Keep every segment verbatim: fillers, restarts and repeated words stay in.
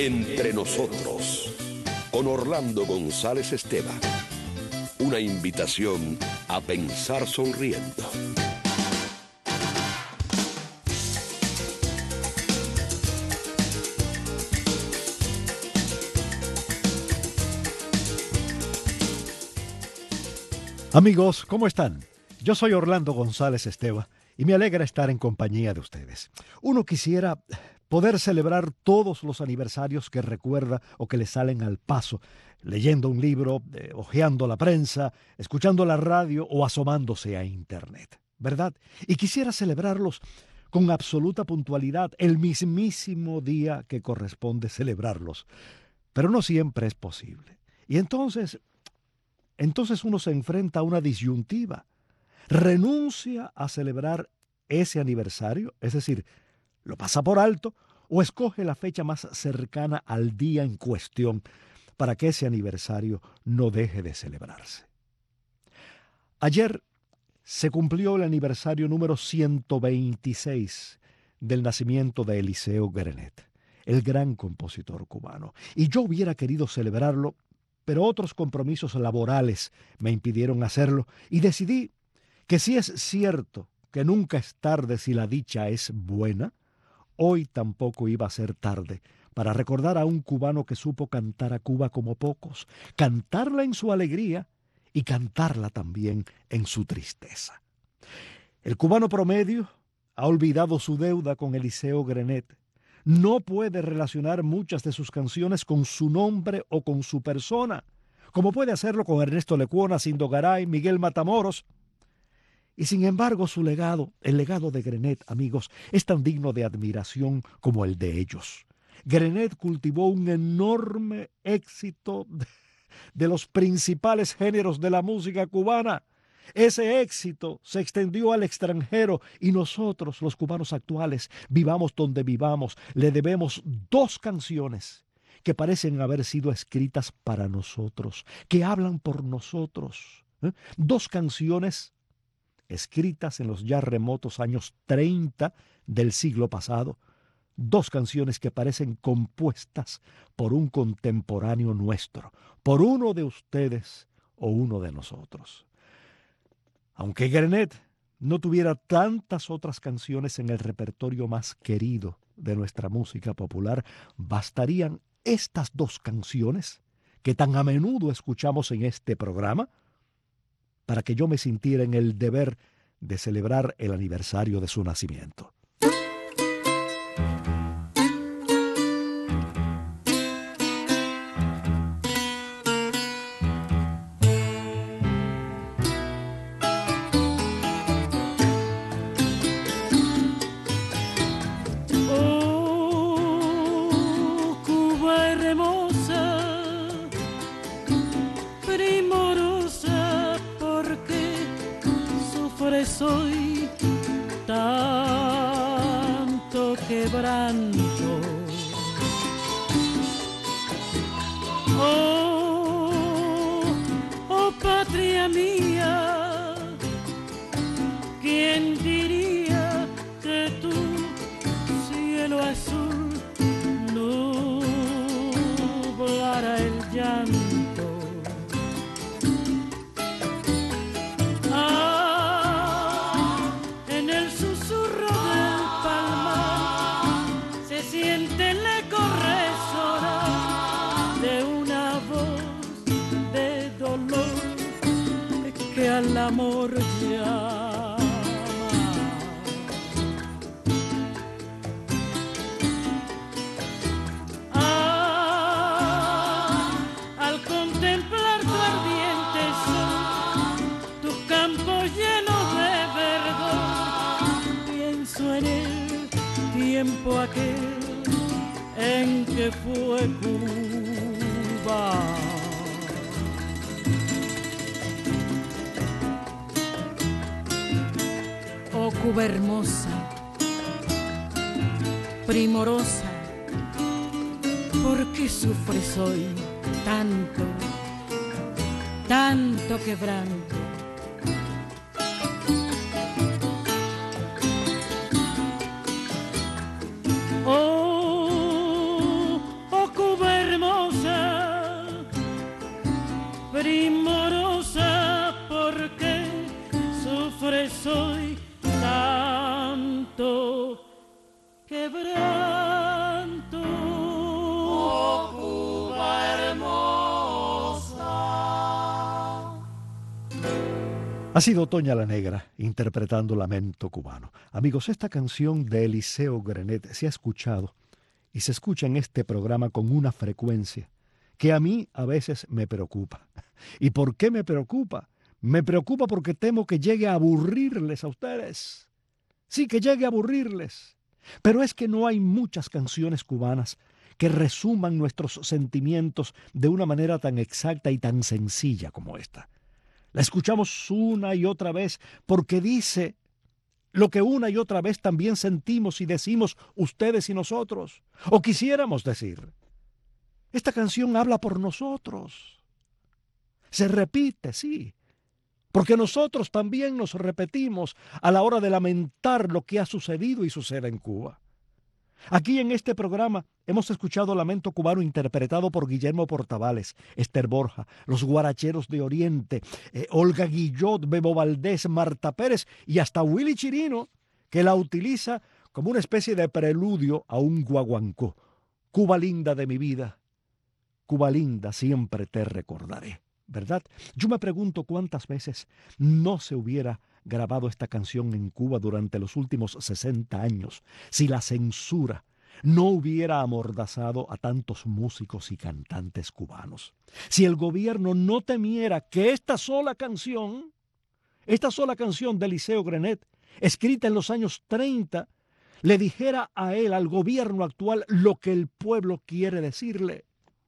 Entre nosotros, con Orlando González Esteban. Una invitación a pensar sonriendo. Amigos, ¿cómo están? Yo soy Orlando González Esteban y me alegra estar en compañía de ustedes. Uno quisiera poder celebrar todos los aniversarios que recuerda o que le salen al paso, leyendo un libro, eh, hojeando la prensa, escuchando la radio o asomándose a internet, ¿verdad? Y quisiera celebrarlos con absoluta puntualidad el mismísimo día que corresponde celebrarlos. Pero no siempre es posible. Y entonces, entonces uno se enfrenta a una disyuntiva. Renuncia a celebrar ese aniversario, es decir, lo pasa por alto o escoge la fecha más cercana al día en cuestión para que ese aniversario no deje de celebrarse. Ayer se cumplió el aniversario número ciento veintiséis del nacimiento de Eliseo Grenet, el gran compositor cubano. Y yo hubiera querido celebrarlo, pero otros compromisos laborales me impidieron hacerlo y decidí que si es cierto que nunca es tarde si la dicha es buena, hoy tampoco iba a ser tarde para recordar a un cubano que supo cantar a Cuba como pocos, cantarla en su alegría y cantarla también en su tristeza. El cubano promedio ha olvidado su deuda con Eliseo Grenet. No puede relacionar muchas de sus canciones con su nombre o con su persona, como puede hacerlo con Ernesto Lecuona, Cindo Garay, Miguel Matamoros. Y sin embargo su legado, el legado de Grenet, amigos, es tan digno de admiración como el de ellos. Grenet cultivó un enorme éxito de, de los principales géneros de la música cubana. Ese éxito se extendió al extranjero y nosotros, los cubanos actuales, vivamos donde vivamos, le debemos dos canciones que parecen haber sido escritas para nosotros, que hablan por nosotros. ¿eh? Dos canciones escritas en los ya remotos años treinta del siglo pasado, dos canciones que parecen compuestas por un contemporáneo nuestro, por uno de ustedes o uno de nosotros. Aunque Grenet no tuviera tantas otras canciones en el repertorio más querido de nuestra música popular, bastarían estas dos canciones que tan a menudo escuchamos en este programa para que yo me sintiera en el deber de celebrar el aniversario de su nacimiento. Oh, Cuba hermosa, primorosa, porque sufre soy tanto quebranto. Oh, oh patria mía, ¿quién diría que tu cielo azul nublara el llanto? Al amor llama. Ah, al contemplar tu ardiente sol, tu campo lleno de verdor, pienso en el tiempo aquel en que fue Cuba. Oh Cuba hermosa, primorosa, ¿por qué sufres hoy tanto, tanto quebranto? Oh, oh Ha sido Toña la Negra interpretando Lamento Cubano. Amigos, esta canción de Eliseo Grenet se ha escuchado y se escucha en este programa con una frecuencia que a mí a veces me preocupa. ¿Y por qué me preocupa? Me preocupa porque temo que llegue a aburrirles a ustedes. Sí, que llegue a aburrirles. Pero es que no hay muchas canciones cubanas que resuman nuestros sentimientos de una manera tan exacta y tan sencilla como esta. La escuchamos una y otra vez porque dice lo que una y otra vez también sentimos y decimos ustedes y nosotros, o quisiéramos decir. Esta canción habla por nosotros. Se repite, sí, porque nosotros también nos repetimos a la hora de lamentar lo que ha sucedido y sucede en Cuba. Aquí en este programa hemos escuchado Lamento Cubano interpretado por Guillermo Portavales, Esther Borja, Los Guaracheros de Oriente, eh, Olga Guillot, Bebo Valdés, Marta Pérez y hasta Willy Chirino, que la utiliza como una especie de preludio a un guaguancó. Cuba linda de mi vida, Cuba linda, siempre te recordaré, ¿verdad? Yo me pregunto cuántas veces no se hubiera grabado esta canción en Cuba durante los últimos sesenta años si la censura no hubiera amordazado a tantos músicos y cantantes cubanos. Si el gobierno no temiera que esta sola canción, esta sola canción de Eliseo Grenet, escrita en los años treinta, le dijera a él, al gobierno actual, lo que el pueblo quiere decirle.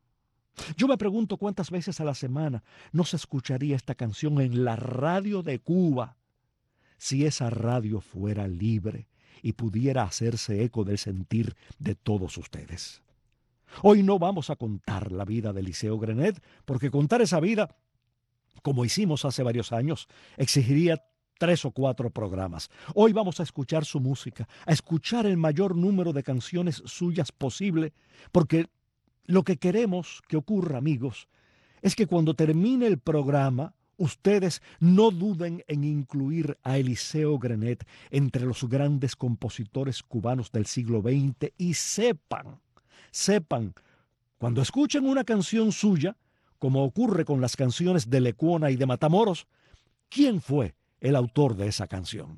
Yo me pregunto cuántas veces a la semana no se escucharía esta canción en la radio de Cuba si esa radio fuera libre y pudiera hacerse eco del sentir de todos ustedes. Hoy no vamos a contar la vida de Eliseo Grenet, porque contar esa vida, como hicimos hace varios años, exigiría tres o cuatro programas. Hoy vamos a escuchar su música, a escuchar el mayor número de canciones suyas posible, porque lo que queremos que ocurra, amigos, es que cuando termine el programa, ustedes no duden en incluir a Eliseo Grenet entre los grandes compositores cubanos del siglo veinte y sepan, sepan, cuando escuchen una canción suya, como ocurre con las canciones de Lecuona y de Matamoros, quién fue el autor de esa canción.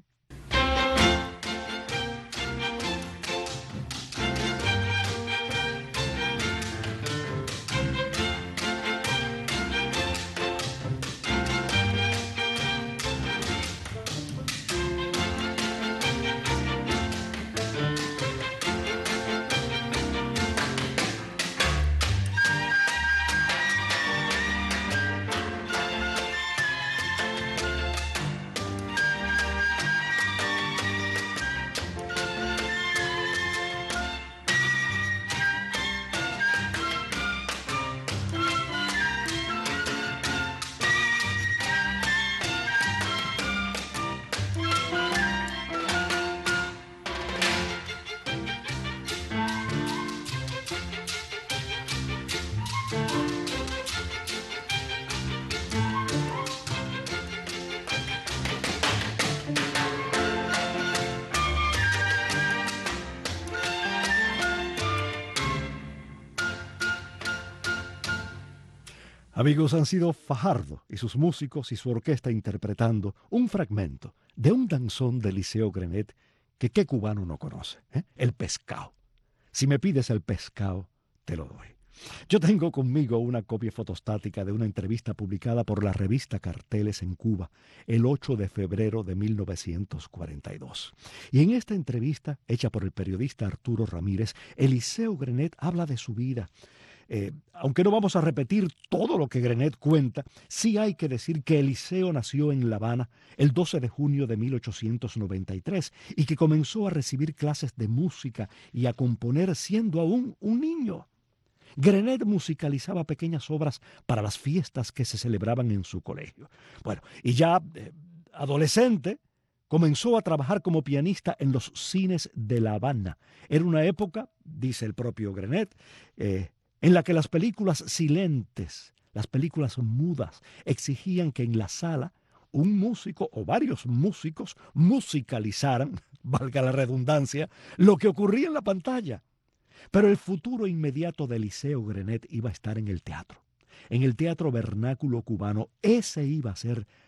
Amigos, han sido Fajardo y sus músicos y su orquesta interpretando un fragmento de un danzón de Eliseo Grenet que qué cubano no conoce, ¿eh? El pescado. Si me pides el pescado, te lo doy. Yo tengo conmigo una copia fotostática de una entrevista publicada por la revista Carteles en Cuba el ocho de febrero de mil novecientos cuarenta y dos. Y en esta entrevista, hecha por el periodista Arturo Ramírez, Eliseo Grenet habla de su vida. Eh, aunque no vamos a repetir todo lo que Grenet cuenta, sí hay que decir que Eliseo nació en La Habana el doce de junio de mil ochocientos noventa y tres y que comenzó a recibir clases de música y a componer siendo aún un niño. Grenet musicalizaba pequeñas obras para las fiestas que se celebraban en su colegio. Bueno, y ya eh, adolescente, comenzó a trabajar como pianista en los cines de La Habana. Era una época, dice el propio Grenet, eh, en la que las películas silentes, las películas mudas, exigían que en la sala un músico o varios músicos musicalizaran, valga la redundancia, lo que ocurría en la pantalla. Pero el futuro inmediato de Eliseo Grenet iba a estar en el teatro, en el teatro vernáculo cubano. Ese iba a ser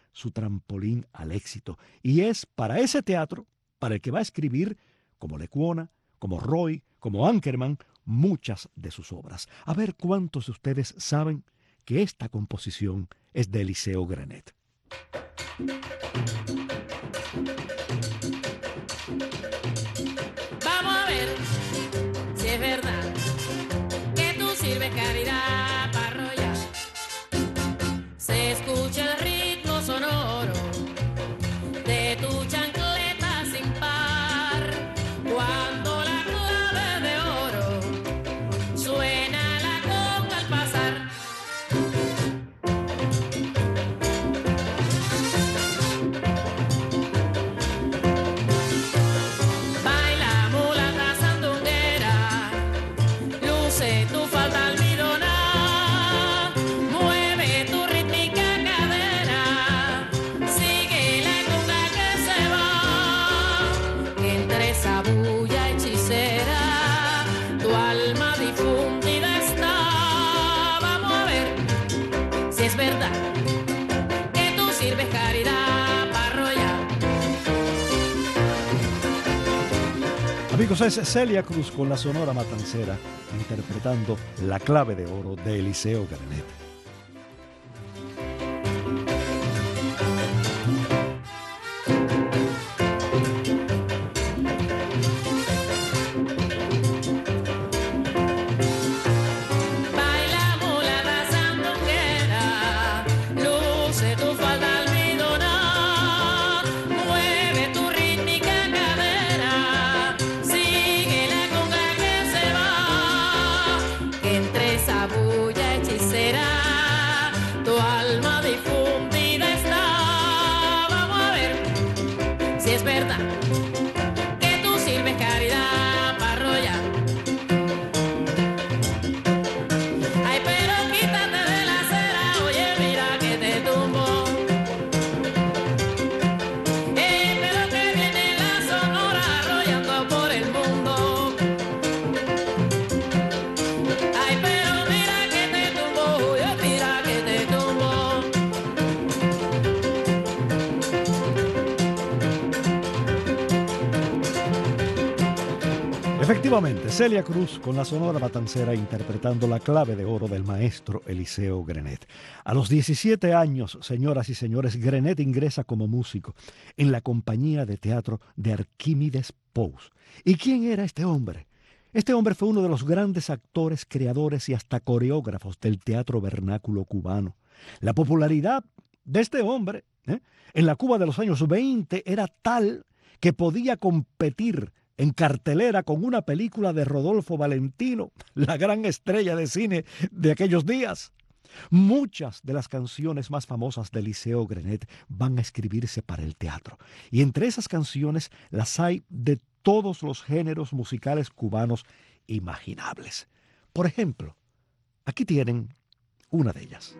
su trampolín al éxito. Y es para ese teatro para el que va a escribir, como Lecuona, como Roy, como Ankerman, muchas de sus obras. A ver cuántos de ustedes saben que esta composición es de Eliseo Grenet. Vamos a ver si es verdad que tú sirves caridad para arrollar. Se escucha el ritmo sonoro de tu chancleta sin par. Cuando la clave de oro suena la conga al pasar. Baila mulata sandunguera, luce tu falda almidona, mueve tu rítmica cadera, sigue la conga que se va, que entre esa bulla hechicera tu alma difundida está. Vamos a ver si es verdad que tú sirves caridad para arrollar. Amigos, es Celia Cruz con la Sonora Matancera interpretando La clave de oro de Eliseo Grenet. Baila mulata sandunguera, luce tu falda almidona, mueve tu rítmica cadera, sigue la conga que se va, que entre esa bulla hechicera tu alma difundida está. Vamos a ver si es verdad que tú sirves caridad para arrollar. Ay, pero quítate de la acera, oye, mira que te tumbo. Eh, pero que viene la Sonora arrollando por el mundo. Ay, pero mira que te tumbo, oye, mira que te tumbo. Efectivamente, Celia Cruz con la Sonora Matancera interpretando La clave de oro del maestro Eliseo Grenet. A los diecisiete años, señoras y señores, Grenet ingresa como músico en la compañía de teatro de Arquímedes Pous. ¿Y quién era este hombre? Este hombre fue uno de los grandes actores, creadores y hasta coreógrafos del teatro vernáculo cubano. La popularidad de este hombre, ¿eh? en la Cuba de los años veinte era tal que podía competir en cartelera con una película de Rodolfo Valentino, la gran estrella de cine de aquellos días. Muchas de las canciones más famosas de Eliseo Grenet van a escribirse para el teatro. Y entre esas canciones las hay de todos los géneros musicales cubanos imaginables. Por ejemplo, aquí tienen una de ellas.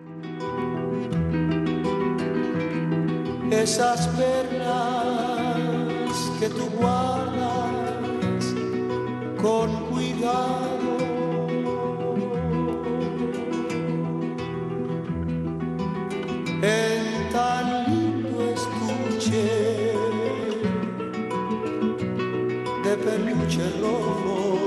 Esas perlas que tú guardas con cuidado, en tan lindo estuche de peluche rojo,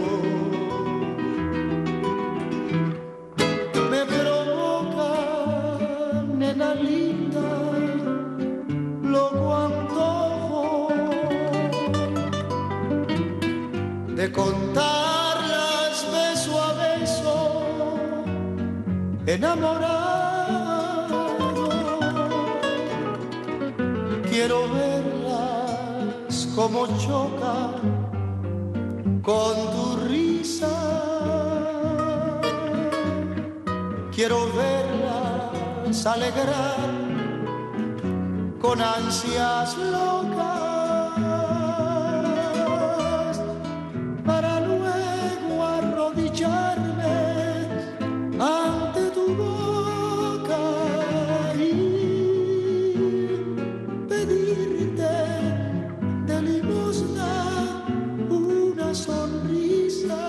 me provoca, nena linda, loco antojo de contarlas beso a beso, enamorado. Quiero verlas como chocan con tu risa. Quiero verlas alegrar con ansias locas, para luego arrodillarme ante tu boca y pedirte de limosna una sonrisa.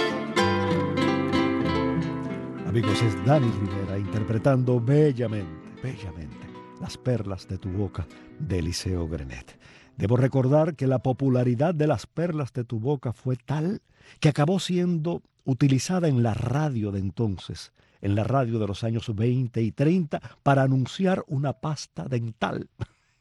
Amigos, es Dani Rivera interpretando bellamente bellamente Las perlas de tu boca de Eliseo Grenet. Debo recordar que la popularidad de Las perlas de tu boca fue tal que acabó siendo utilizada en la radio de entonces, en la radio de los años veinte y treinta, para anunciar una pasta dental.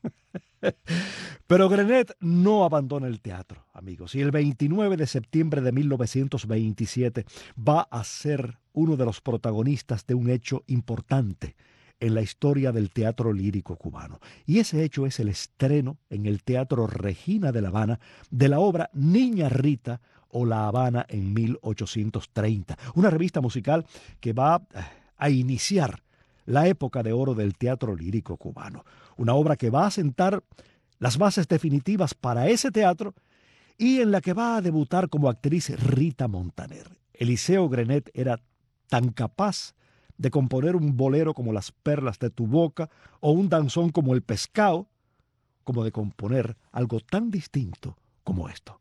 Pero Grenet no abandona el teatro, amigos, y el veintinueve de septiembre de mil novecientos veintisiete va a ser uno de los protagonistas de un hecho importante en la historia del teatro lírico cubano. Y ese hecho es el estreno en el Teatro Regina de La Habana de la obra Niña Rita o La Habana en mil ochocientos treinta, una revista musical que va a iniciar la época de oro del teatro lírico cubano, una obra que va a sentar las bases definitivas para ese teatro y en la que va a debutar como actriz Rita Montaner. Eliseo Grenet era tan capaz de componer un bolero como Las perlas de tu boca o un danzón como El pescado, como de componer algo tan distinto como esto.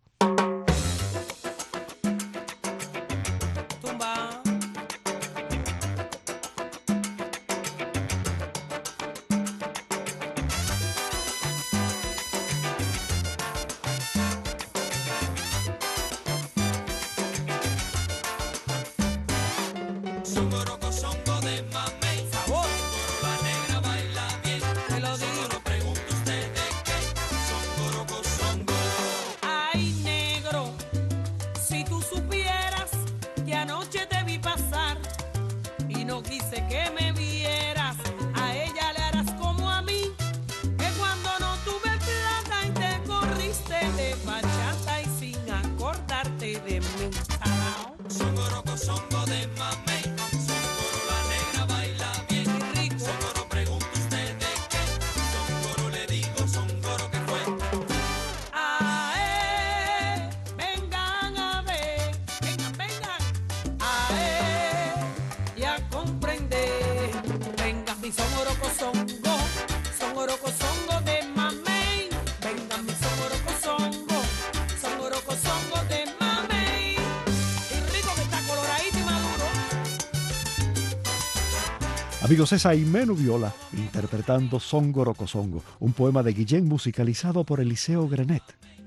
Amigos, es Aimé Nubiola interpretando Songo Rocosongo, un poema de Guillén musicalizado por Eliseo Grenet.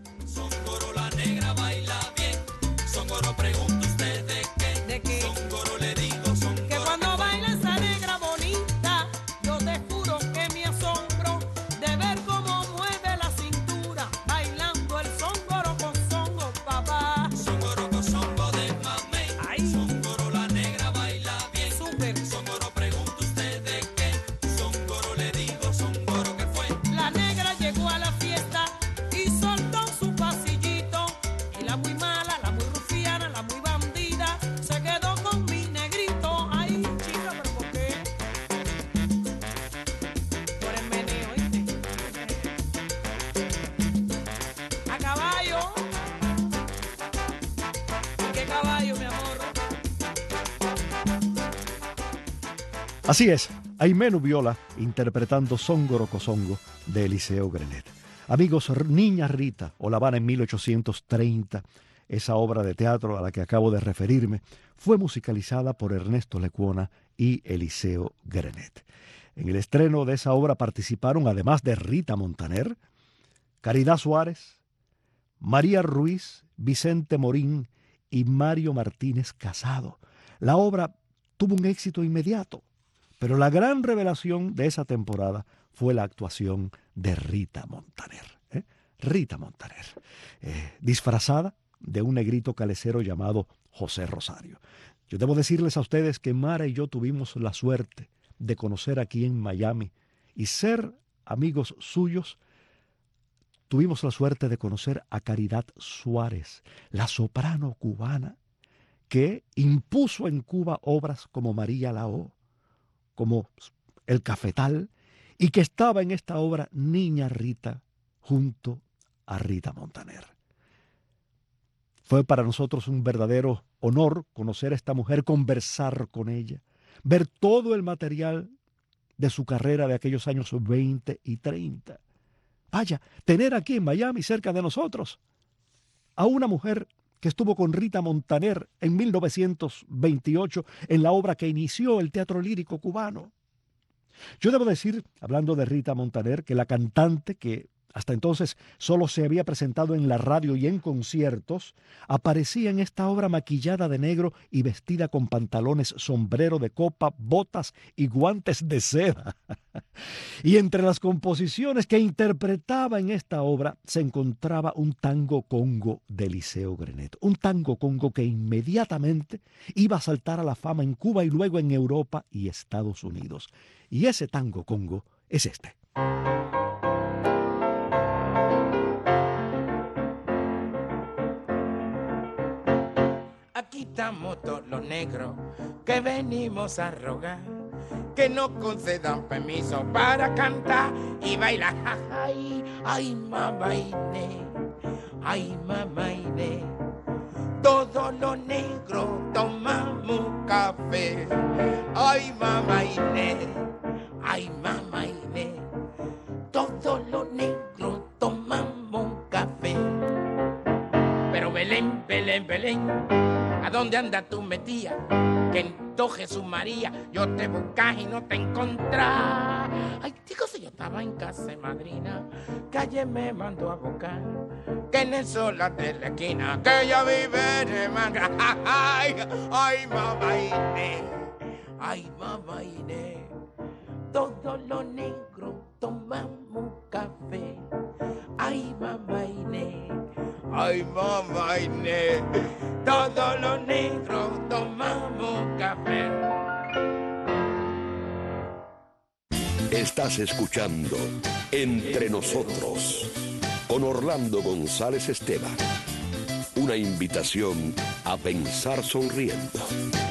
Songoro la negra baila bien, Songoro pregunta usted de qué, de qué, Songoro le digo, Songoro que cuando baila esa negra bonita, yo te juro que me asombro de ver cómo mueve la cintura, bailando el Songoro Rocosongo, papá. Songoro Rocosongo de mamey, ay, Songoro la negra baila bien, súper, Songoro pregunta usted de qué, Songoro le digo, Songoro que fue. La negra llegó a la fiesta y soltó su pasillito, y la muy mala, la muy rufiana, la muy bandida, se quedó con mi negrito. Ay, chica, ¿pero por qué? Por el meneo, ¿oíste? A caballo. ¿Y qué caballo, mi amor? Así es, Aimé Nubiola interpretando Songo Rocosongo de Eliseo Grenet. Amigos, Niña Rita o La Habana en mil ochocientos treinta, esa obra de teatro a la que acabo de referirme, fue musicalizada por Ernesto Lecuona y Eliseo Grenet. En el estreno de esa obra participaron, además de Rita Montaner, Caridad Suárez, María Ruiz, Vicente Morín y Mario Martínez Casado. La obra tuvo un éxito inmediato, pero la gran revelación de esa temporada fue la actuación de Rita Montaner. ¿eh? Rita Montaner, eh, disfrazada de un negrito calecero llamado José Rosario. Yo debo decirles a ustedes que Mara y yo tuvimos la suerte de conocer aquí en Miami y ser amigos suyos. Tuvimos la suerte de conocer a Caridad Suárez, la soprano cubana, que impuso en Cuba obras como María Lao, como El Cafetal, y que estaba en esta obra Niña Rita junto a Rita Montaner. Fue para nosotros un verdadero honor conocer a esta mujer, conversar con ella, ver todo el material de su carrera de aquellos años veinte y treinta. Vaya, tener aquí en Miami, cerca de nosotros, a una mujer que estuvo con Rita Montaner en mil novecientos veintiocho en la obra que inició el teatro lírico cubano. Yo debo decir, hablando de Rita Montaner, que la cantante, que hasta entonces solo se había presentado en la radio y en conciertos, aparecía en esta obra maquillada de negro y vestida con pantalones, sombrero de copa, botas y guantes de seda. Y entre las composiciones que interpretaba en esta obra se encontraba un tango congo de Eliseo Grenet, un tango congo que inmediatamente iba a saltar a la fama en Cuba y luego en Europa y Estados Unidos. Y ese tango congo es este. Aquí estamos todos los negros que venimos a rogar que nos concedan permiso para cantar y bailar. Ay, ay, mamá Inés, ay, mamá Inés, todos los negros tomamos café. Ay, mamá Inés, ay, mamá Inés, todos los negros tomamos café. Pero Belén, Belén, Belén, ¿a dónde andas tú metida? Que en todo Jesús María yo te buscas y no te encontrás. Ay, digo, si yo estaba en casa de madrina, que ayer me mandó a buscar, que en el sol de la esquina, que ella vive en Mangra. Ay, ay, mamá Inés, ay, mamá Inés, todos los negros tomamos café. Ay, mamá Inés, ay, mamá Inés, todos los negros tomamos café. Estás escuchando Entre Nosotros con Orlando González Esteban. Una invitación a pensar sonriendo.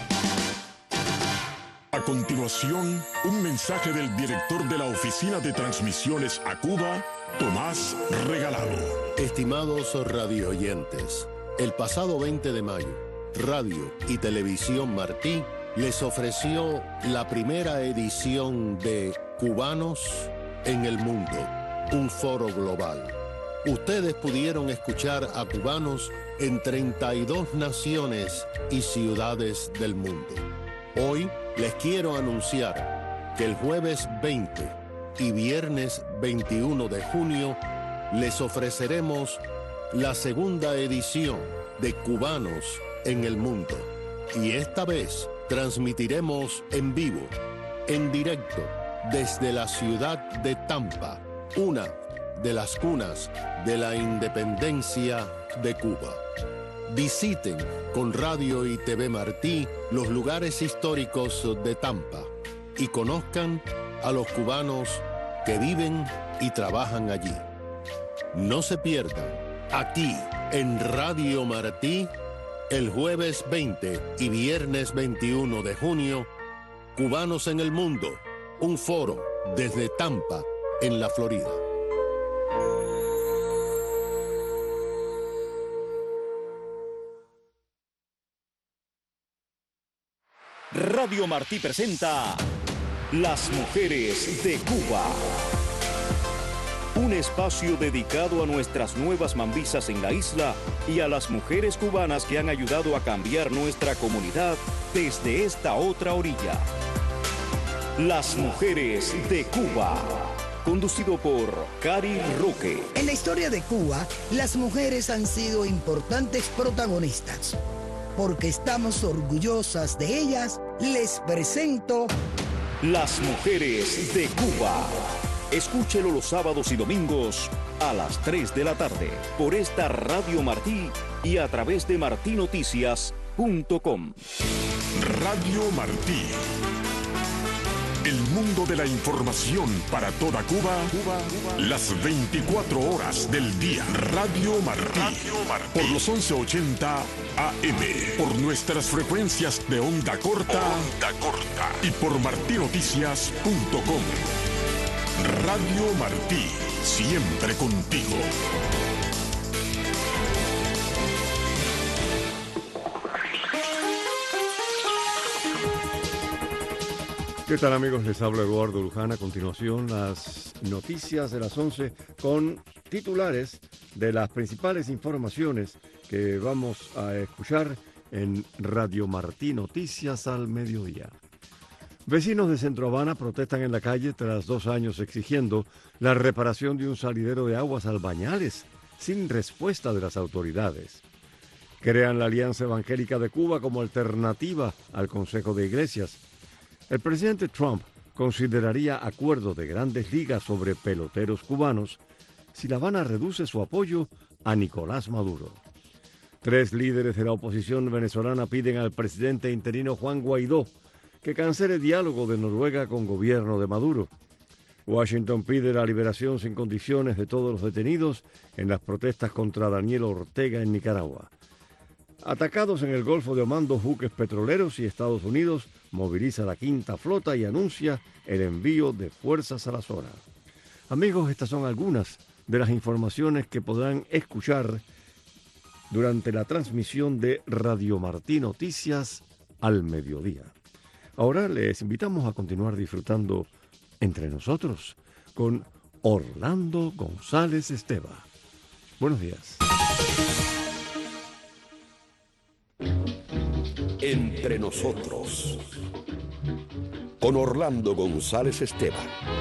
A continuación, un mensaje del director de la Oficina de Transmisiones a Cuba, Tomás Regalado. Estimados radioyentes, el pasado veinte de mayo, Radio y Televisión Martí les ofreció la primera edición de Cubanos en el Mundo, un foro global. Ustedes pudieron escuchar a cubanos en treinta y dos naciones y ciudades del mundo. Hoy les quiero anunciar que el jueves veinte y viernes veintiuno de junio les ofreceremos la segunda edición de Cubanos en el Mundo. Y esta vez transmitiremos en vivo, en directo, desde la ciudad de Tampa, una de las cunas de la independencia de Cuba. Visiten con Radio y T V Martí los lugares históricos de Tampa y conozcan a los cubanos que viven y trabajan allí. No se pierdan, aquí en Radio Martí, el jueves veinte y viernes veintiuno de junio, Cubanos en el Mundo, un foro desde Tampa, en la Florida. Radio Martí presenta Las Mujeres de Cuba. Un espacio dedicado a nuestras nuevas mambisas en la isla y a las mujeres cubanas que han ayudado a cambiar nuestra comunidad desde esta otra orilla. Las Mujeres de Cuba. Conducido por Cari Roque. En la historia de Cuba, las mujeres han sido importantes protagonistas. Porque estamos orgullosas de ellas, les presento Las Mujeres de Cuba. Escúchelo los sábados y domingos a las tres de la tarde por esta Radio Martí y a través de martí noticias punto com. Radio Martí. El mundo de la información para toda Cuba, Cuba, Cuba. Las veinticuatro horas del día. Radio Martí. Radio Martí. Por los once ochenta A M. Por nuestras frecuencias de onda corta. Onda corta. Y por martí noticias punto com. Radio Martí. Siempre contigo. ¿Qué tal, amigos? Les habla Eduardo Luján. A continuación, las noticias de las once con titulares de las principales informaciones que vamos a escuchar en Radio Martí Noticias al mediodía. Vecinos de Centro Habana protestan en la calle tras dos años exigiendo la reparación de un salidero de aguas Albañales, sin respuesta de las autoridades. Crean la Alianza Evangélica de Cuba como alternativa al Consejo de Iglesias. El presidente Trump consideraría acuerdo de Grandes Ligas sobre peloteros cubanos si La Habana reduce su apoyo a Nicolás Maduro. Tres líderes de la oposición venezolana piden al presidente interino Juan Guaidó que cancele diálogo de Noruega con gobierno de Maduro. Washington pide la liberación sin condiciones de todos los detenidos en las protestas contra Daniel Ortega en Nicaragua. Atacados en el Golfo de Omán dos buques petroleros y Estados Unidos moviliza la quinta flota y anuncia el envío de fuerzas a la zona. Amigos, estas son algunas de las informaciones que podrán escuchar durante la transmisión de Radio Martí Noticias al mediodía. Ahora les invitamos a continuar disfrutando Entre Nosotros con Orlando González Esteva. Buenos días. Entre Nosotros con Orlando González Esteva.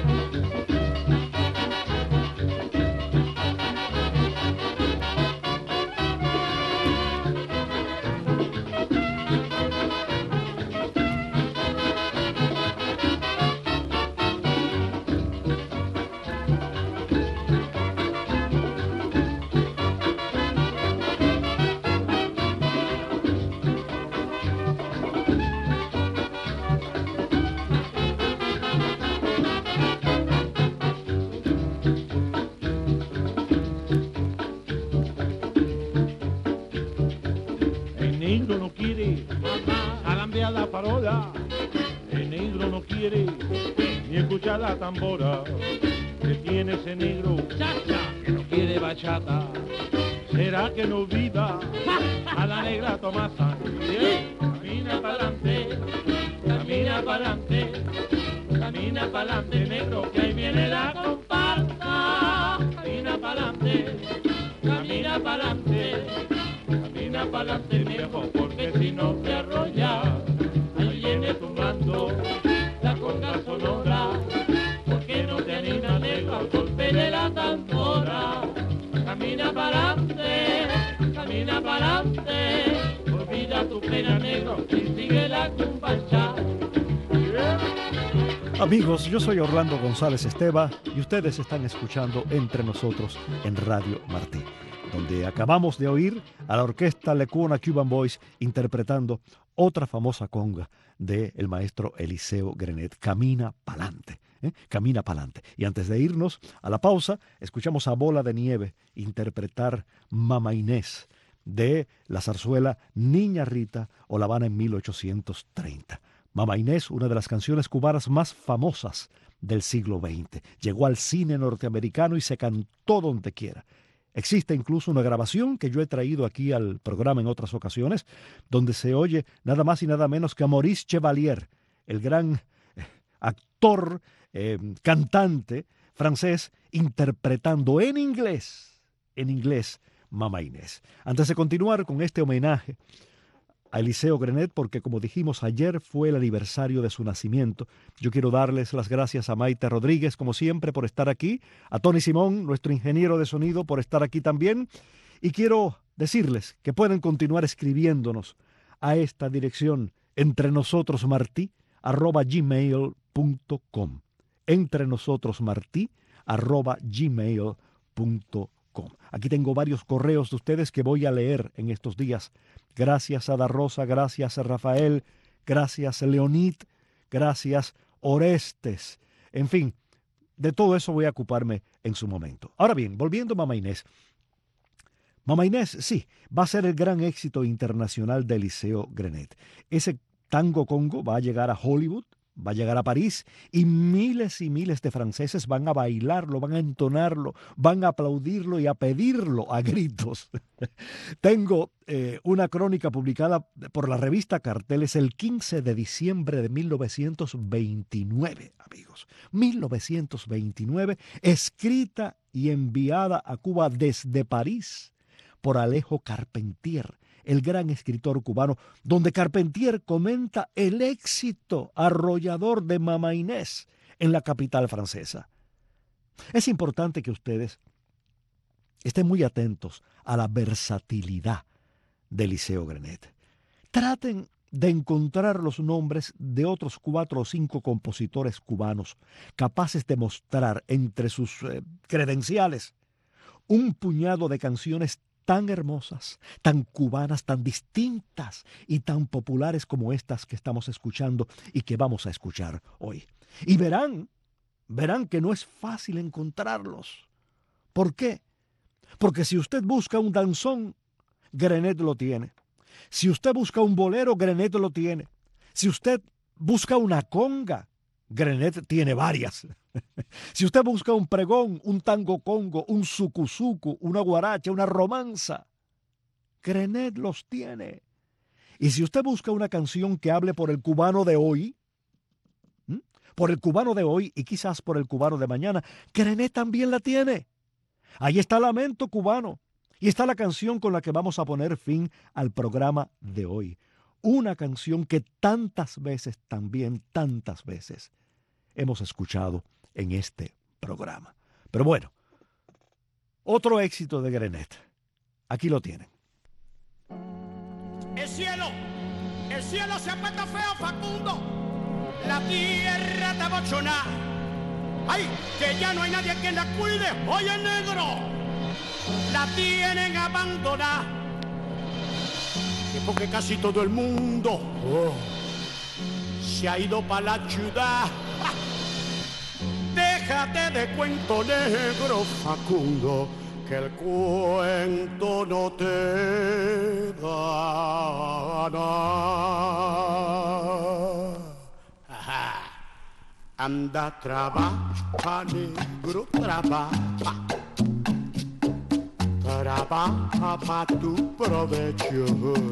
La tambora que tiene ese negro que no quiere bachata, será que no olvida a la negra Tomasa. Camina pa'lante, camina pa'lante, camina pa'lante, negro, que ahí viene la comparsa. Camina pa'lante, camina pa'lante, camina pa'lante, viejo, porque si no te arrolla, ahí viene tumbando la conga sonora. Al golpe de la tambora, camina pa'lante, camina pa'lante, olvida tu pena, negro, y sigue la comparsa. Amigos, yo soy Orlando González Esteva y ustedes están escuchando Entre Nosotros en Radio Martí, donde acabamos de oír a la orquesta Lecuna Cuban Boys interpretando otra famosa conga del maestro Eliseo Grenet, Camina pa'lante. ¿Eh? Camina pa'lante. Y antes de irnos a la pausa, escuchamos a Bola de Nieve interpretar Mama Inés de la zarzuela Niña Rita o La Habana en mil ochocientos treinta. Mama Inés, una de las canciones cubanas más famosas del siglo veinte. Llegó al cine norteamericano y se cantó donde quiera. Existe incluso una grabación que yo he traído aquí al programa en otras ocasiones, donde se oye nada más y nada menos que a Maurice Chevalier, el gran eh, actor, Eh, cantante francés, interpretando en inglés, en inglés, Mama Inés. Antes de continuar con este homenaje a Eliseo Grenet, porque como dijimos ayer fue el aniversario de su nacimiento, yo quiero darles las gracias a Maite Rodríguez, como siempre, por estar aquí, a Tony Simón, nuestro ingeniero de sonido, por estar aquí también, y quiero decirles que pueden continuar escribiéndonos a esta dirección, entrenosotros.martí arroba gmail punto com. Entre nosotros martí arroba gmail punto com. Aquí tengo varios correos de ustedes que voy a leer en estos días. Gracias a Da Rosa, gracias a Rafael, gracias a Leonid, gracias Orestes. En fin, de todo eso voy a ocuparme en su momento. Ahora bien, volviendo a Mama Inés. Mama Inés, sí, va a ser el gran éxito internacional de Eliseo Grenet. Ese tango congo va a llegar a Hollywood, va a llegar a París y miles y miles de franceses van a bailarlo, van a entonarlo, van a aplaudirlo y a pedirlo a gritos. Tengo eh, una crónica publicada por la revista Carteles el quince de diciembre de mil novecientos veintinueve, amigos. mil novecientos veintinueve, escrita y enviada a Cuba desde París por Alejo Carpentier, el gran escritor cubano, donde Carpentier comenta el éxito arrollador de Mama Inés en la capital francesa. Es importante que ustedes estén muy atentos a la versatilidad de Eliseo Grenet. Traten de encontrar los nombres de otros cuatro o cinco compositores cubanos capaces de mostrar entre sus eh, credenciales un puñado de canciones tan hermosas, tan cubanas, tan distintas y tan populares como estas que estamos escuchando y que vamos a escuchar hoy. Y verán, verán que no es fácil encontrarlos. ¿Por qué? Porque si usted busca un danzón, Grenet lo tiene. Si usted busca un bolero, Grenet lo tiene. Si usted busca una conga, Grenet tiene varias. Si usted busca un pregón, un tango congo, un sucuzucu, una guaracha, una romanza, Grenet los tiene. Y si usted busca una canción que hable por el cubano de hoy, ¿m? por el cubano de hoy y quizás por el cubano de mañana, Grenet también la tiene. Ahí está Lamento Cubano. Y está la canción con la que vamos a poner fin al programa de hoy. Una canción que tantas veces, también tantas veces, hemos escuchado en este programa. Pero bueno, otro éxito de Grenet. Aquí lo tienen. El cielo, el cielo se ha puesto feo, Facundo. La tierra está bochona. Ay, que ya no hay nadie que la cuide. Oye, negro, la tienen abandonada. Y porque casi todo el mundo oh, se ha ido para la ciudad. ¡Ah! Déjate de cuento, negro, Facundo, que el cuento no te da nada. Ajá. Anda, trabaja, negro, trabaja. Trabaja pa' tu provecho,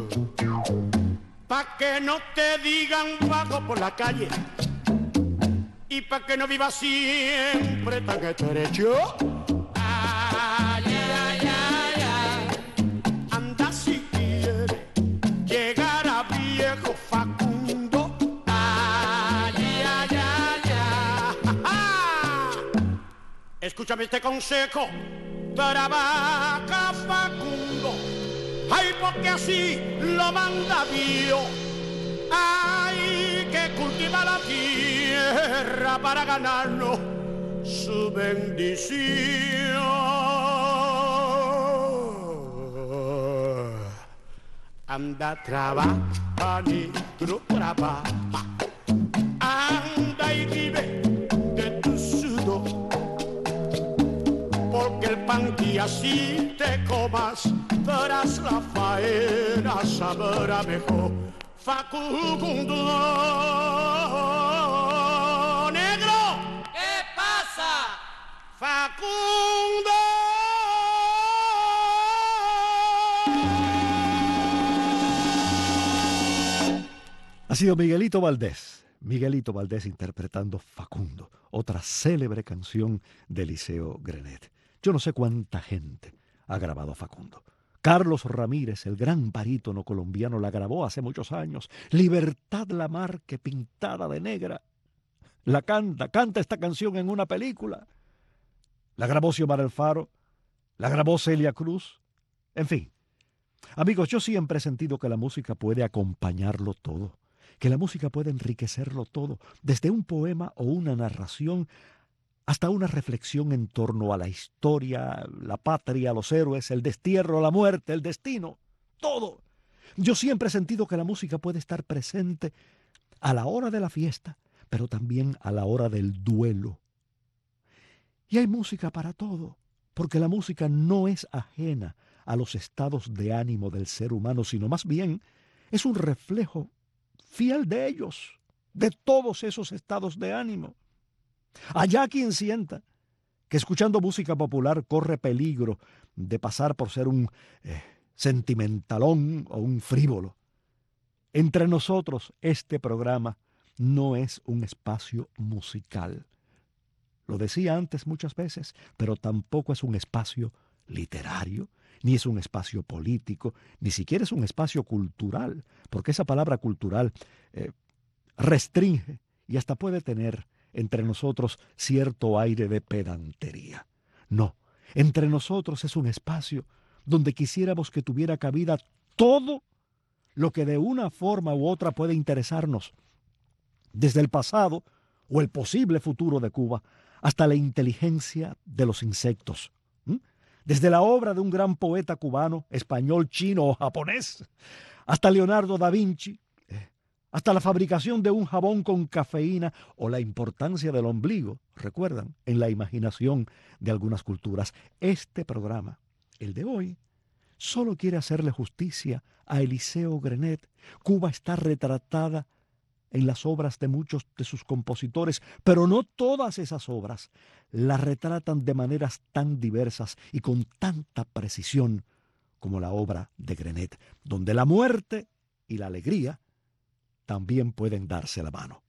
pa' que no te digan vago por la calle y pa' que no vivas siempre tan estrecho. Ay, ay, ay, ay. Anda si quieres llegar a viejo, Facundo. Ay, ay, ay, ay. ¡Ja! Escúchame este consejo. Trabaja, Facundo, ay, porque así lo manda Dios. Hay que cultivar la tierra para ganarnos su bendición. Anda, trabaja, negro, trabaja. Anda y vive de tu sudor. Porque el pan que así te comas, tras la faena sabrá mejor. Facundo, negro, ¿qué pasa? Facundo. Ha sido Miguelito Valdés. Miguelito Valdés interpretando Facundo, otra célebre canción de Eliseo Grenet. Yo no sé cuánta gente ha grabado a Facundo. Carlos Ramírez, el gran barítono colombiano, la grabó hace muchos años. Libertad Lamarque, pintada de negra, la canta, canta esta canción en una película. La grabó Xiomara Alfaro, la grabó Celia Cruz. En fin, amigos, yo siempre he sentido que la música puede acompañarlo todo, que la música puede enriquecerlo todo, desde un poema o una narración hasta una reflexión en torno a la historia, la patria, los héroes, el destierro, la muerte, el destino, todo. Yo siempre he sentido que la música puede estar presente a la hora de la fiesta, pero también a la hora del duelo. Y hay música para todo, porque la música no es ajena a los estados de ánimo del ser humano, sino más bien es un reflejo fiel de ellos, de todos esos estados de ánimo. Allá quien sienta que escuchando música popular corre peligro de pasar por ser un eh, sentimentalón o un frívolo. Entre nosotros, este programa no es un espacio musical. Lo decía antes muchas veces, pero tampoco es un espacio literario, ni es un espacio político, ni siquiera es un espacio cultural, porque esa palabra cultural eh, restringe y hasta puede tener entre nosotros cierto aire de pedantería. No, entre nosotros es un espacio donde quisiéramos que tuviera cabida todo lo que de una forma u otra puede interesarnos, desde el pasado o el posible futuro de Cuba hasta la inteligencia de los insectos, ¿Mm? desde la obra de un gran poeta cubano, español, chino o japonés, hasta Leonardo da Vinci, eh, hasta la fabricación de un jabón con cafeína o la importancia del ombligo, recuerdan, en la imaginación de algunas culturas. Este programa, el de hoy, solo quiere hacerle justicia a Eliseo Grenet. Cuba está retratada en las obras de muchos de sus compositores, pero no todas esas obras la retratan de maneras tan diversas y con tanta precisión como la obra de Grenet, donde la muerte y la alegría también pueden darse la mano.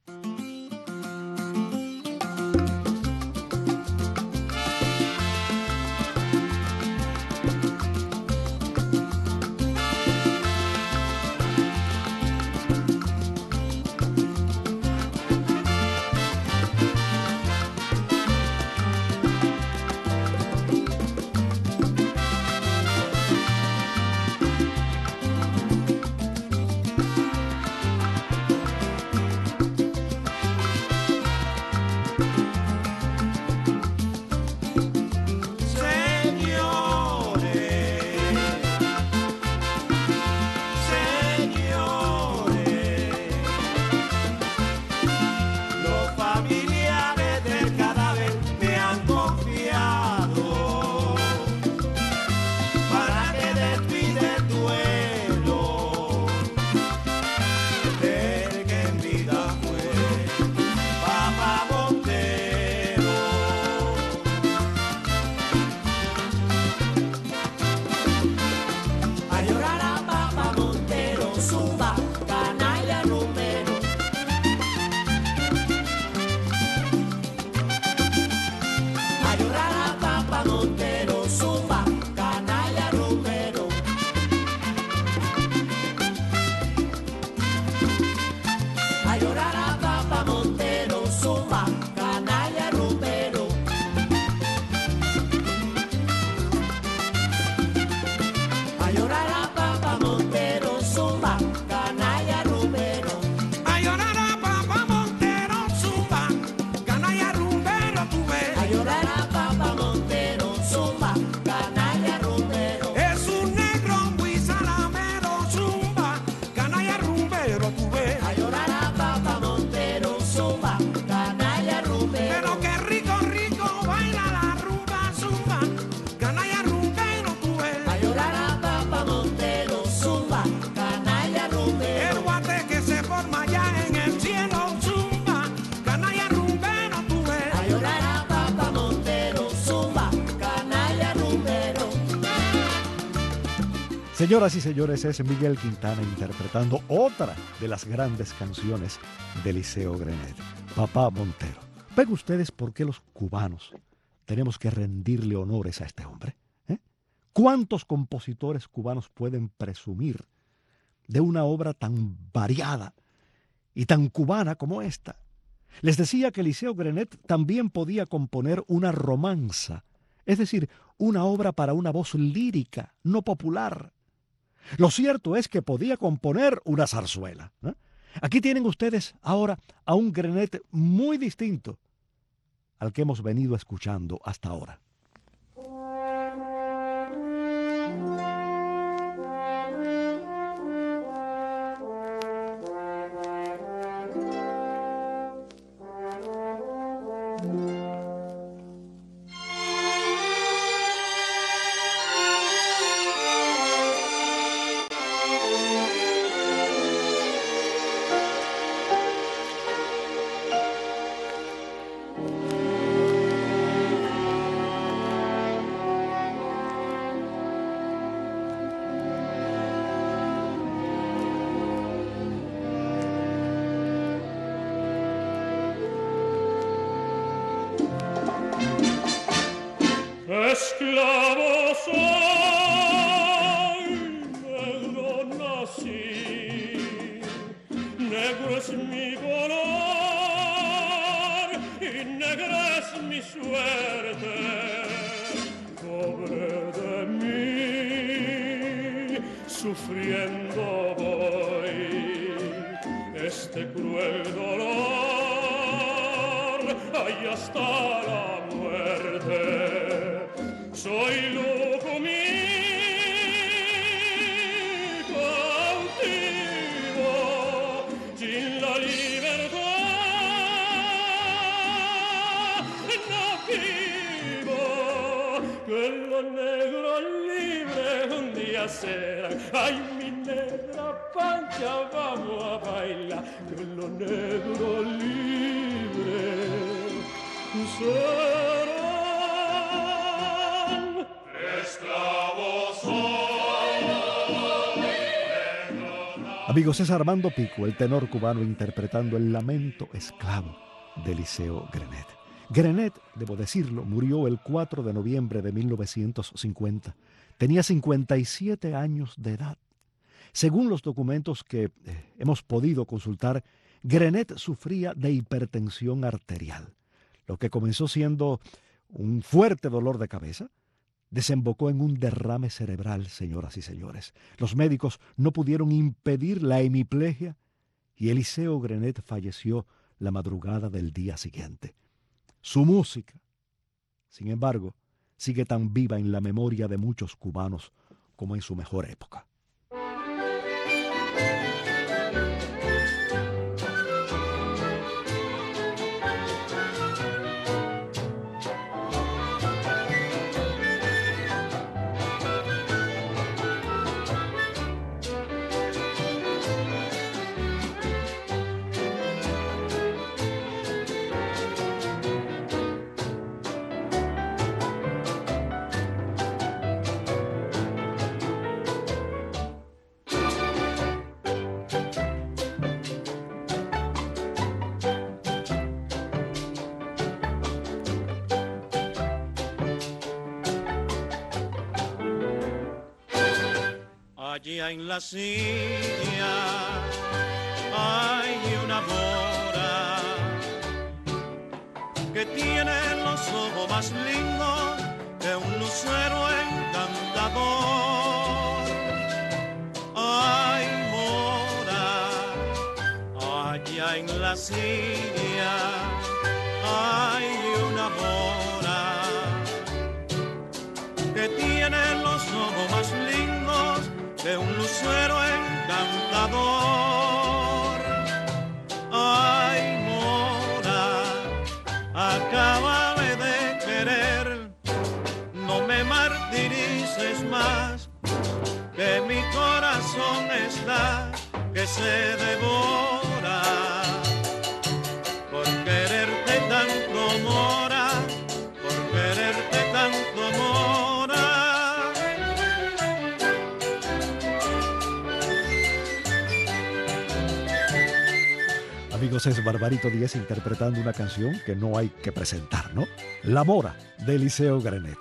Señoras y señores, es Miguel Quintana interpretando otra de las grandes canciones de Eliseo Grenet, Papá Montero. ¿Ven ustedes por qué los cubanos tenemos que rendirle honores a este hombre? ¿Eh? ¿Cuántos compositores cubanos pueden presumir de una obra tan variada y tan cubana como esta? Les decía que Eliseo Grenet también podía componer una romanza, es decir, una obra para una voz lírica, no popular. Lo cierto es que podía componer una zarzuela, ¿eh? Aquí tienen ustedes ahora a un Grenet muy distinto al que hemos venido escuchando hasta ahora. Esclavo soy negro es mi color y negra es mi suerte. Pobre de mí, sufriendo voy este cruel dolor, ay, hasta la muerte. Soy loco mi cautivo, sin la libertad no vivo, que los negros libres un día serán. Ay, mi negra Pancha, vamos a bailar, que los negros libres serán. Esclavos Amigos, es Armando Pico, el tenor cubano, interpretando el lamento esclavo de Eliseo Grenet. Grenet, debo decirlo, murió el cuatro de noviembre de mil novecientos cincuenta. Tenía cincuenta y siete años de edad. Según los documentos que eh, hemos podido consultar, Grenet sufría de hipertensión arterial. Lo que comenzó siendo un fuerte dolor de cabeza desembocó en un derrame cerebral, señoras y señores. Los médicos no pudieron impedir la hemiplegia y Eliseo Grenet falleció la madrugada del día siguiente. Su música, sin embargo, sigue tan viva en la memoria de muchos cubanos como en su mejor época. Allá en la silla hay una mora que tiene los ojos más lindos de un lucero encantador. Ay, mora, allá en la silla hay una mora que tiene los ojos más lindos de un lucero encantador. Ay, mora, acábame de querer, no me martirices más, que mi corazón está que se devora por quererte tanto, mora, por quererte tanto, mora. Amigos, es Barbarito Díez interpretando una canción que no hay que presentar, ¿no? La Mora, de Eliseo Grenet.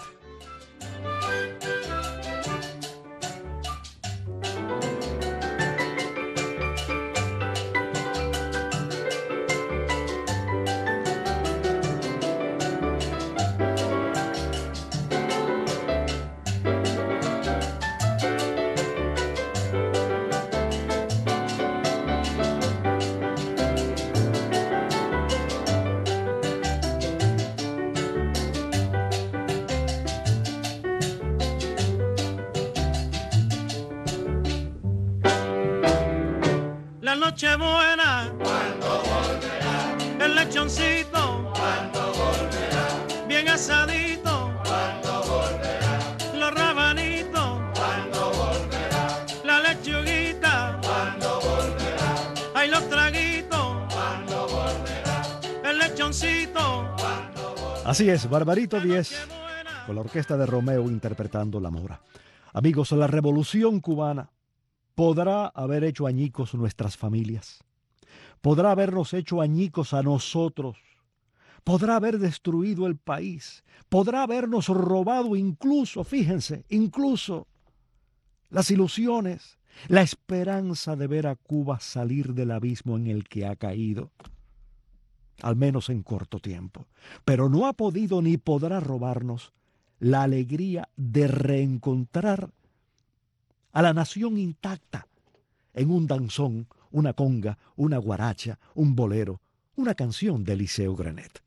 Nochebuena, ¿cuándo volverá? El lechoncito, ¿cuándo volverá? Bien asadito, ¿cuándo volverá? Los rabanitos, ¿cuándo volverá? La lechuguita, ¿cuándo volverá? Ay, los traguitos, ¿cuándo volverá? El lechoncito, ¿cuándo volverá? Así es, Barbarito Díez, con la orquesta de Romeo interpretando La Mora. Amigos, la revolución cubana podrá haber hecho añicos nuestras familias, podrá habernos hecho añicos a nosotros, podrá haber destruido el país, podrá habernos robado incluso, fíjense, incluso las ilusiones, la esperanza de ver a Cuba salir del abismo en el que ha caído, al menos en corto tiempo, pero no ha podido ni podrá robarnos la alegría de reencontrar a la nación intacta en un danzón, una conga, una guaracha, un bolero, una canción de Eliseo Grenet.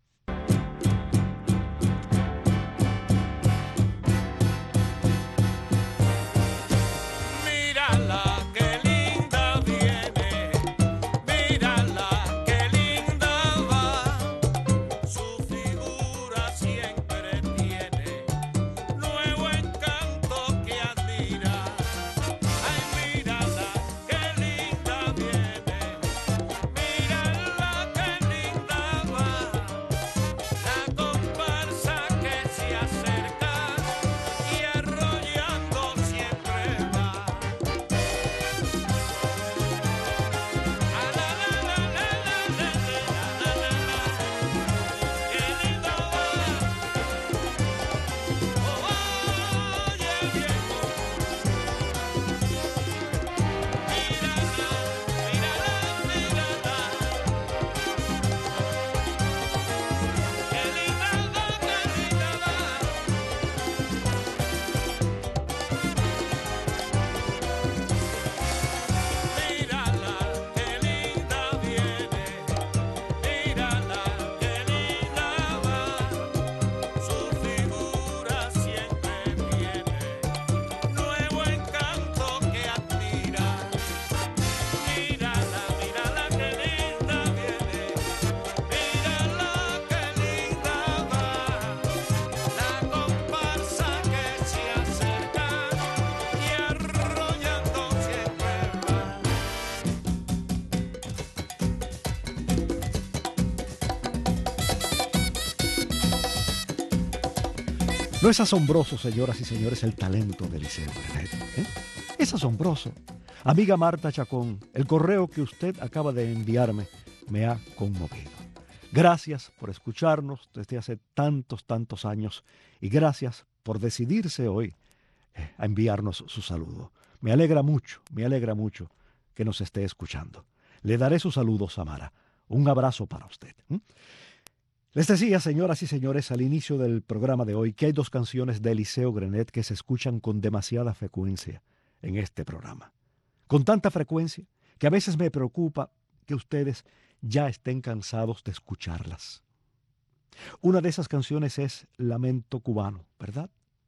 ¿No es asombroso, señoras y señores, el talento de Eliseo Grenet? ¿Eh? Es asombroso. Amiga Marta Chacón, el correo que usted acaba de enviarme me ha conmovido. Gracias por escucharnos desde hace tantos, tantos años y gracias por decidirse hoy eh, a enviarnos su saludo. Me alegra mucho, me alegra mucho que nos esté escuchando. Le daré sus saludos a Mara. Un abrazo para usted. ¿Mm? Les decía, señoras y señores, al inicio del programa de hoy que hay dos canciones de Eliseo Grenet que se escuchan con demasiada frecuencia en este programa. Con tanta frecuencia que a veces me preocupa que ustedes ya estén cansados de escucharlas. Una de esas canciones es Lamento Cubano, ¿verdad?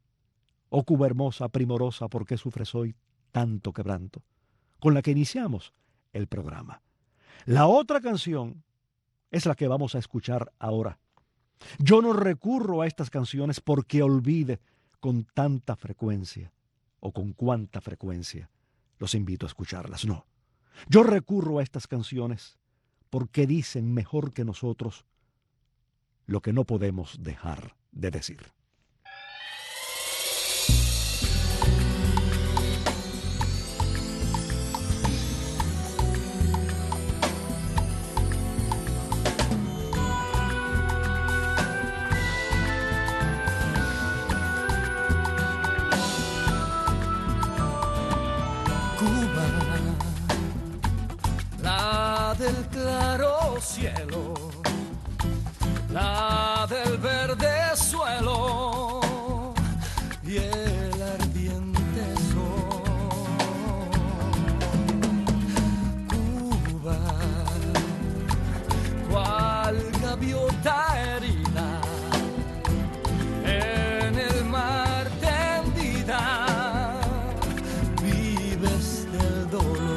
Oh Cuba hermosa, primorosa, ¿por qué sufres hoy tanto quebranto? Con la que iniciamos el programa. La otra canción es la que vamos a escuchar ahora. Yo no recurro a estas canciones porque olvide con tanta frecuencia o con cuánta frecuencia los invito a escucharlas. No, yo recurro a estas canciones porque dicen mejor que nosotros lo que no podemos dejar de decir. Del claro cielo, la del verde suelo y el ardiente sol. Cuba, cual gaviota herida en el mar tendida, vives del dolor.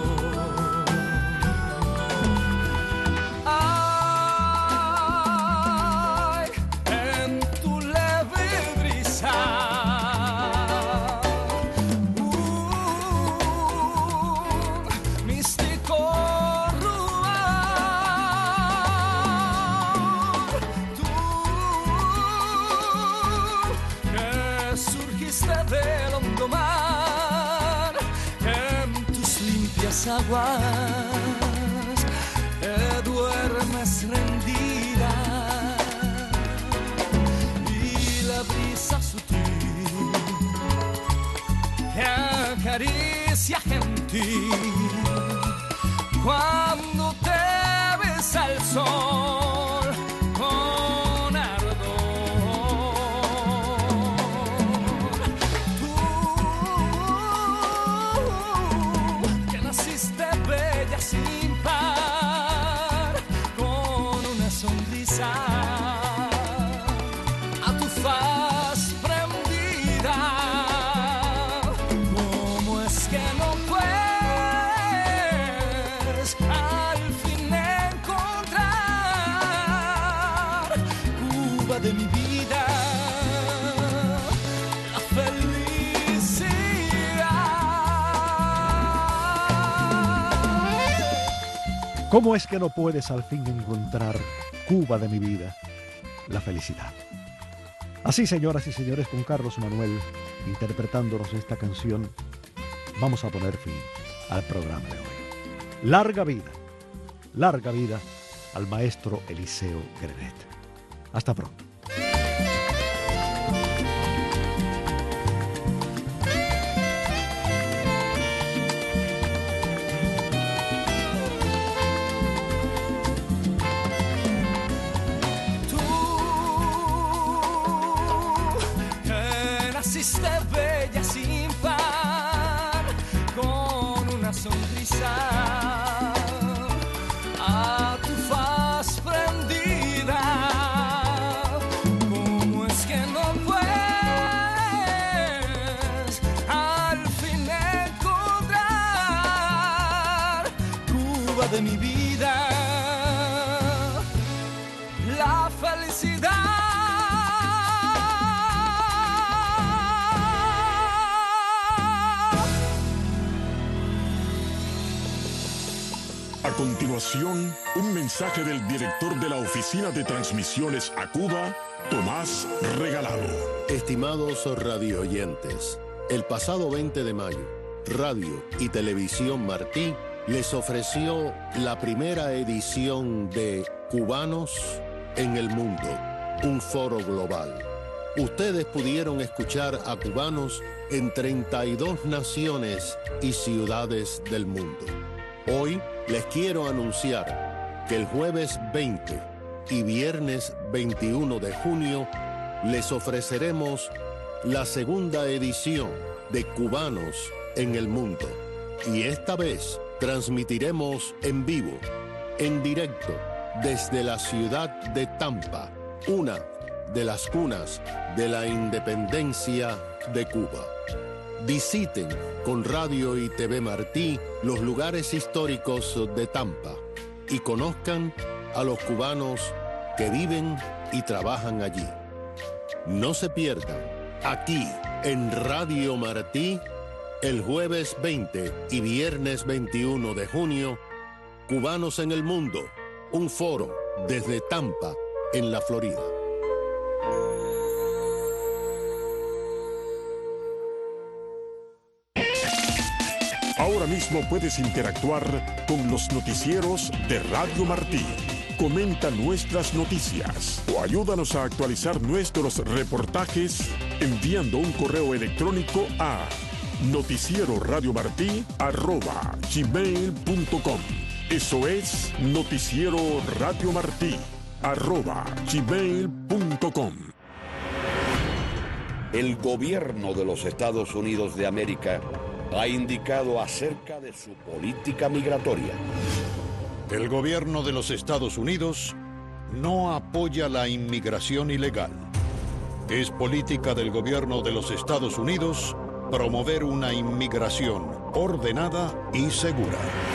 Aguas, te duermes rendida y la brisa sutil que acaricia gentil cuando te besa el sol con ardor. Tú que naciste bella sin par, con una sonrisa a tu faz prendida, ¿cómo es que no puedes al fin encontrar, Cuba de mi vida, la felicidad? ¿Cómo es que no puedes al fin encontrar, Cuba de mi vida, la felicidad? Así, señoras y señores, con Carlos Manuel interpretándonos esta canción, vamos a poner fin al programa de hoy. Larga vida, larga vida al maestro Eliseo Grenet. Hasta pronto. Que naciste bella sin par, con una sonrisa a tu faz prendida, ¿cómo es que no puedes al fin encontrar, Cuba de mi vida, la felicidad? A continuación, un mensaje del director de la Oficina de Transmisiones a Cuba, Tomás Regalado. Estimados radioyentes, el pasado veinte de mayo, Radio y Televisión Martí les ofreció la primera edición de Cubanos en el Mundo, un foro global. Ustedes pudieron escuchar a cubanos en treinta y dos naciones y ciudades del mundo. Hoy les quiero anunciar que el jueves veinte y viernes veintiuno de junio les ofreceremos la segunda edición de Cubanos en el Mundo. Y esta vez transmitiremos en vivo, en directo, desde la ciudad de Tampa, una de las cunas de la independencia de Cuba. Visiten con Radio y T V Martí los lugares históricos de Tampa y conozcan a los cubanos que viven y trabajan allí. No se pierdan, aquí en Radio Martí, el jueves veinte y viernes veintiuno de junio, Cubanos en el Mundo, un foro desde Tampa, en la Florida. Ahora mismo puedes interactuar con los noticieros de Radio Martí. Comenta nuestras noticias o ayúdanos a actualizar nuestros reportajes enviando un correo electrónico a noticieroradiomartí arroba gmail punto com. Eso es noticiero radio martí arroba gmail punto com. El gobierno de los Estados Unidos de América ha indicado acerca de su política migratoria. El gobierno de los Estados Unidos no apoya la inmigración ilegal. Es política del gobierno de los Estados Unidos promover una inmigración ordenada y segura.